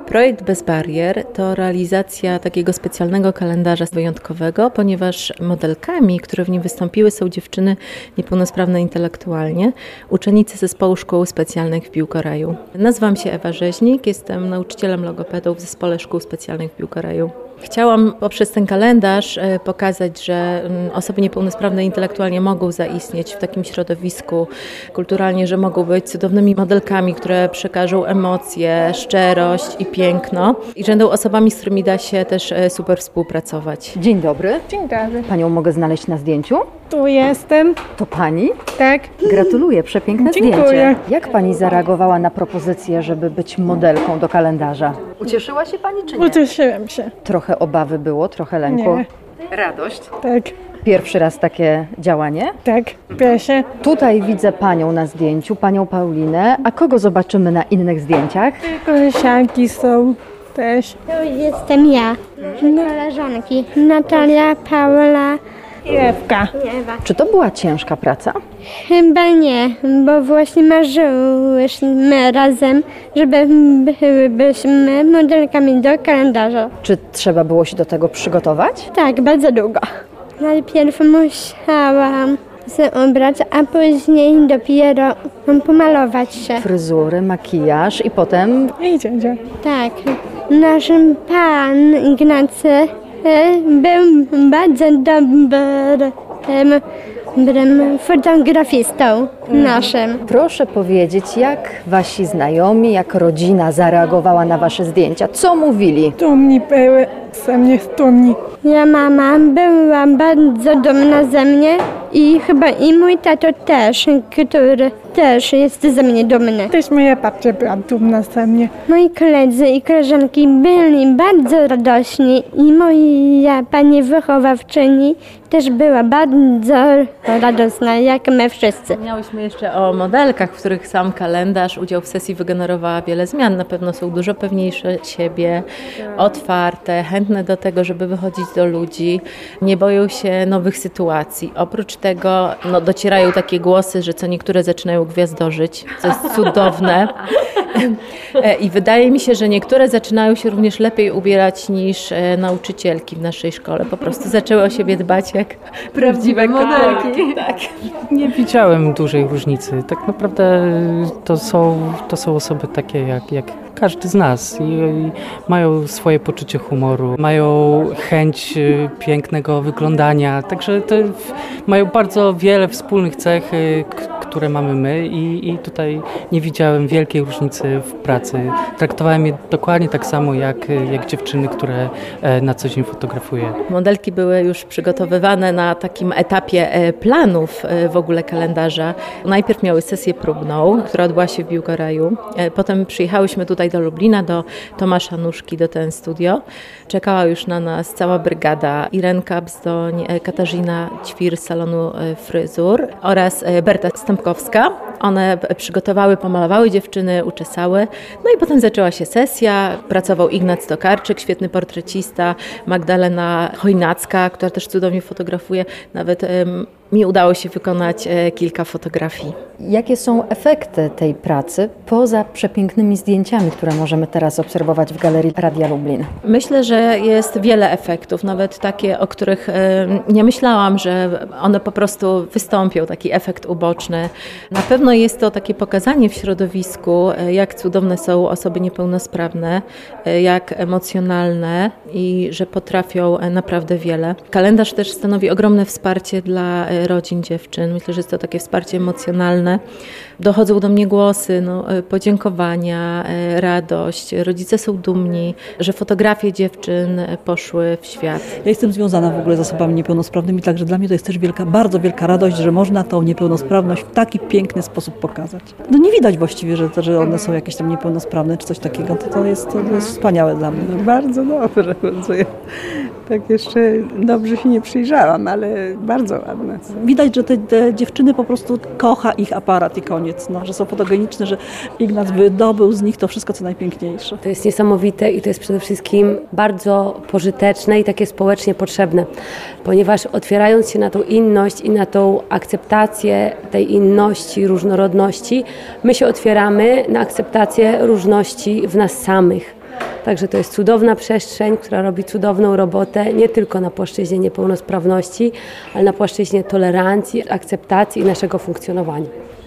Projekt Bez Barier to realizacja takiego specjalnego kalendarza wyjątkowego, ponieważ modelkami, które w nim wystąpiły, są dziewczyny niepełnosprawne intelektualnie, uczennice Zespołu Szkół Specjalnych w Biłgoraju. Nazywam się Ewa Rzeźnik, jestem nauczycielem logopedą w Zespole Szkół Specjalnych w Biłgoraju. Chciałam poprzez ten kalendarz pokazać, że osoby niepełnosprawne intelektualnie mogą zaistnieć w takim środowisku kulturalnie, że mogą być cudownymi modelkami, które przekażą emocje, szczerość i piękno i że będą osobami, z którymi da się też super współpracować. Dzień dobry. Dzień dobry. Panią mogę znaleźć na zdjęciu? Tu jestem. To pani? Tak. Gratuluję, przepiękne Dziękuję. zdjęcie. Jak pani zareagowała na propozycję, żeby być modelką do kalendarza? Ucieszyła się pani czy nie? Ucieszyłem się. Trochę obawy było, trochę lęku? Nie. Radość. Tak. Pierwszy raz takie działanie? Tak. Pierwsze. Tutaj widzę panią na zdjęciu, panią Paulinę. A kogo zobaczymy na innych zdjęciach? Koleżanki są też. To jestem ja, koleżanki Natalia, Paula I Ewka. i Ewa. Czy to była ciężka praca? Chyba nie, bo właśnie marzyłyśmy razem, żeby byliśmy modelkami do kalendarza. Czy trzeba było się do tego przygotować? Tak, bardzo długo. Najpierw musiałam się ubrać, a później dopiero pomalować się. Fryzury, makijaż i potem Idzie. Tak, nasz pan Ignacy był bardzo dobrym fotografistą naszym. proszę powiedzieć, jak wasi znajomi, jak rodzina zareagowała na wasze zdjęcia? Co mówili? Dumni były ze mnie dumni. Ja mama była bardzo dumna ze mnie i chyba i mój tato też, który też jest ze mnie dumny. Też moja babcia była dumna ze mnie. Moi koledzy i koleżanki byli bardzo radośni i moja pani wychowawczyni też była bardzo radosna, jak my wszyscy. Wspomniałyśmy jeszcze o modelkach, w których sam kalendarz, udział w sesji wygenerowała wiele zmian. Na pewno są dużo pewniejsze siebie, otwarte, chętne do tego, żeby wychodzić do ludzi, nie boją się nowych sytuacji. Oprócz tego docierają takie głosy, że co niektóre zaczynają gwiazdorzyć, co jest cudowne. I wydaje mi się, że niektóre zaczynają się również lepiej ubierać niż nauczycielki w naszej szkole. Po prostu zaczęły o siebie dbać jak prawdziwe modelki. Tak. Nie widziałem dużej różnicy. Tak naprawdę to są osoby takie jak każdy z nas i mają swoje poczucie humoru, mają chęć pięknego wyglądania, także mają bardzo wiele wspólnych cech, które mamy my i tutaj nie widziałem wielkiej różnicy w pracy. Traktowałem je dokładnie tak samo jak dziewczyny, które na co dzień fotografuję. Modelki były już przygotowywane na takim etapie planów w ogóle kalendarza. Najpierw miały sesję próbną, która odbyła się w Biłgoraju. Potem przyjechałyśmy tutaj do Lublina, do Tomasza Nóżki, do Ten Studio. Czekała już na nas cała brygada. Irenka Bzdoń, Katarzyna Ćwir z salonu fryzur oraz Berta Stępkowska. One przygotowały, pomalowały dziewczyny, uczesały. No i potem zaczęła się sesja. Pracował Ignac Tokarczyk, świetny portrecista, Magdalena Chojnacka, która też cudownie fotografuje. Nawet mi udało się wykonać kilka fotografii. Jakie są efekty tej pracy poza przepięknymi zdjęciami, które możemy teraz obserwować w Galerii Radia Lublin? Myślę, że jest wiele efektów, nawet takie, o których nie myślałam, że one po prostu wystąpią, taki efekt uboczny. Na pewno jest to takie pokazanie w środowisku, jak cudowne są osoby niepełnosprawne, jak emocjonalne i że potrafią naprawdę wiele. Kalendarz też stanowi ogromne wsparcie dla rodzin dziewczyn. Myślę, że jest to takie wsparcie emocjonalne. Dochodzą do mnie głosy, podziękowania, radość. Rodzice są dumni, że fotografie dziewczyn poszły w świat. Ja jestem związana w ogóle z osobami niepełnosprawnymi, także dla mnie to jest też bardzo wielka radość, że można tą niepełnosprawność w taki piękny sposób pokazać. Nie widać właściwie, że one są jakieś tam niepełnosprawne czy coś takiego. To jest wspaniałe dla mnie. Bardzo dobrze. Tak jeszcze dobrze się nie przyjrzałam, ale bardzo ładne. Widać, że te dziewczyny po prostu kocha ich aparat i koniec, że są fotogeniczne, że Ignac wydobył z nich to wszystko, co najpiękniejsze. To jest niesamowite i to jest przede wszystkim bardzo pożyteczne i takie społecznie potrzebne, ponieważ otwierając się na tą inność i na tą akceptację tej inności, różnorodności, my się otwieramy na akceptację różności w nas samych. Także to jest cudowna przestrzeń, która robi cudowną robotę nie tylko na płaszczyźnie niepełnosprawności, ale na płaszczyźnie tolerancji, akceptacji i naszego funkcjonowania.